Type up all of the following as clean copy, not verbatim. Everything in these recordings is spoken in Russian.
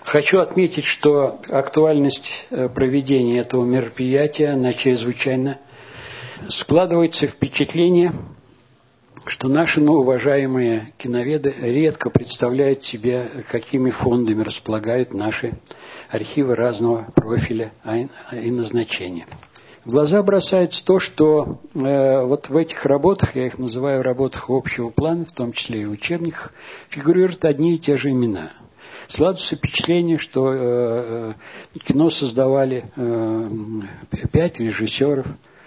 Хочу отметить, что актуальность проведения этого мероприятия, она чрезвычайно. Складывается впечатление, что наши уважаемые киноведы редко представляют себе, какими фондами располагают наши архивы разного профиля и назначения. В глаза бросается то, что вот в этих работах, я их называю работах общего плана, в том числе и учебниках, фигурируют одни и те же имена. Складывается впечатление, что кино создавали 5 режиссеров,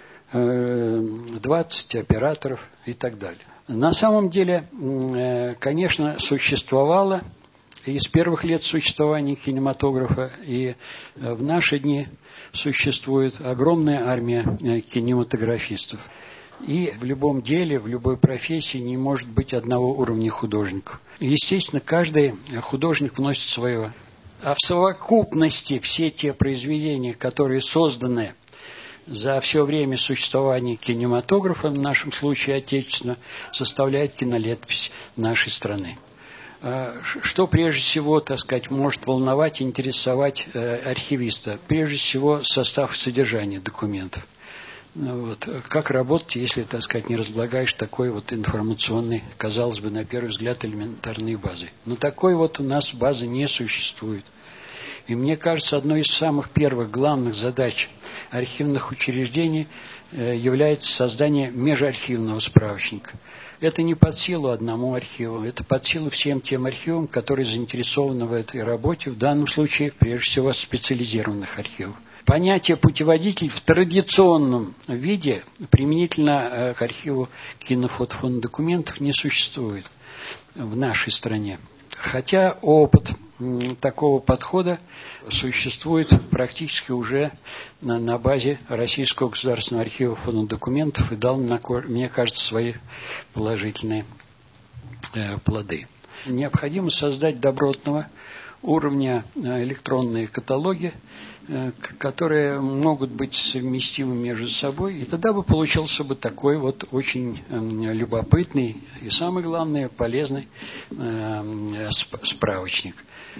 20 операторов и так далее. На самом деле, конечно, существовало и с первых лет существования кинематографа, и в наши дни существует огромная армия кинематографистов. И в любом деле, в любой профессии не может быть одного уровня художников. Естественно, каждый художник вносит свое. А в совокупности все те произведения, которые созданы за все время существования кинематографа, в нашем случае отечественного, составляет кинолетопись нашей страны. Что прежде всего, так сказать, может волновать и интересовать архивиста? Прежде всего, состав и содержание документов. Вот. Как работать, если, так сказать, не разлагаешь такой вот информационной, казалось бы, на первый взгляд, элементарной базы. Но такой вот у нас базы не существует. И мне кажется, одной из самых первых главных задач архивных учреждений является создание межархивного справочника. Это не под силу одному архиву, это под силу всем тем архивам, которые заинтересованы в этой работе, в данном случае, прежде всего, специализированных архивов. Понятие «путеводитель» в традиционном виде применительно к архиву кинофотофонда документов не существует в нашей стране. Хотя опыт такого подхода существует практически уже на базе Российского государственного архива фондокументов и дал, мне кажется, свои положительные плоды. Необходимо создать добротного уровня электронные каталоги, которые могут быть совместимы между собой, и тогда бы получился бы такой вот очень любопытный и, самое главное, полезный справочник.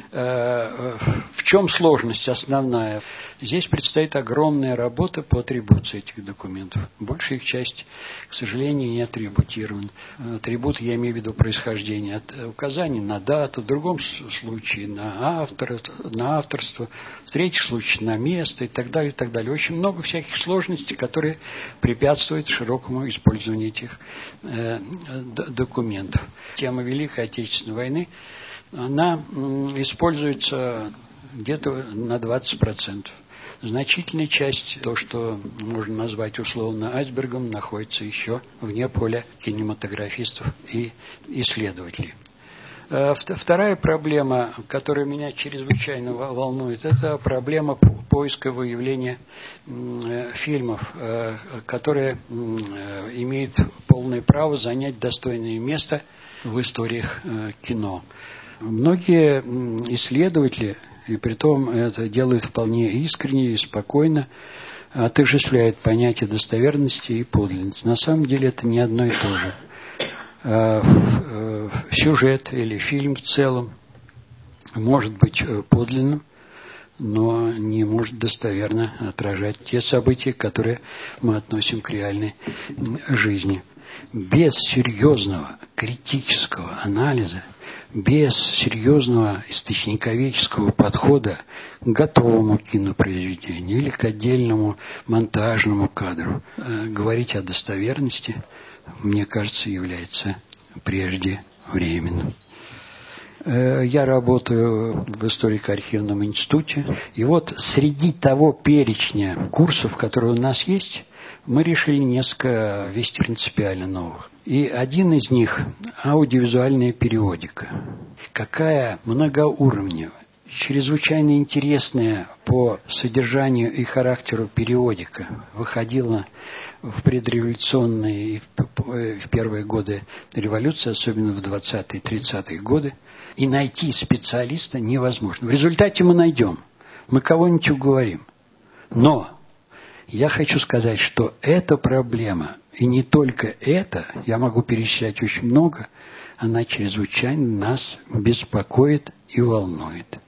В чем сложность основная? Здесь предстоит огромная работа по атрибуции этих документов. Большая их часть, к сожалению, не атрибутирована. Атрибут, я имею в виду происхождение, указание на дату, в другом случае на авторство, в третьем случае на место и так далее, и так далее. Очень много всяких сложностей, которые препятствуют широкому использованию этих документов. Тема Великой Отечественной войны, она используется где-то на 20%. Значительная часть, то, что можно назвать условно айсбергом, находится еще вне поля кинематографистов и исследователей. Вторая проблема, которая меня чрезвычайно волнует, это проблема поиска и выявления фильмов, которые имеют полное право занять достойное место в историях кино. Многие исследователи, и притом это делают вполне искренне и спокойно, отождествляют понятие достоверности и подлинности. На самом деле это не одно и то же. Сюжет или фильм в целом может быть подлинным, но не может достоверно отражать те события, которые мы относим к реальной жизни. Без серьезного критического анализа, без серьезного источниковедческого подхода к готовому кинопроизведению или к отдельному монтажному кадру говорить о достоверности, мне кажется, является преждевременным. Я работаю в историко-архивном институте, и вот среди того перечня курсов, которые у нас есть, мы решили несколько ввести принципиально новых. И один из них – аудиовизуальная периодика. Какая многоуровневая, чрезвычайно интересная по содержанию и характеру периодика выходила в предреволюционные и в первые годы революции, особенно в 20-е, 30-е годы. И найти специалиста невозможно. В результате мы найдем, мы кого-нибудь уговорим. Но я хочу сказать, что эта проблема, и не только это, я могу перечислять очень много, она чрезвычайно нас беспокоит и волнует.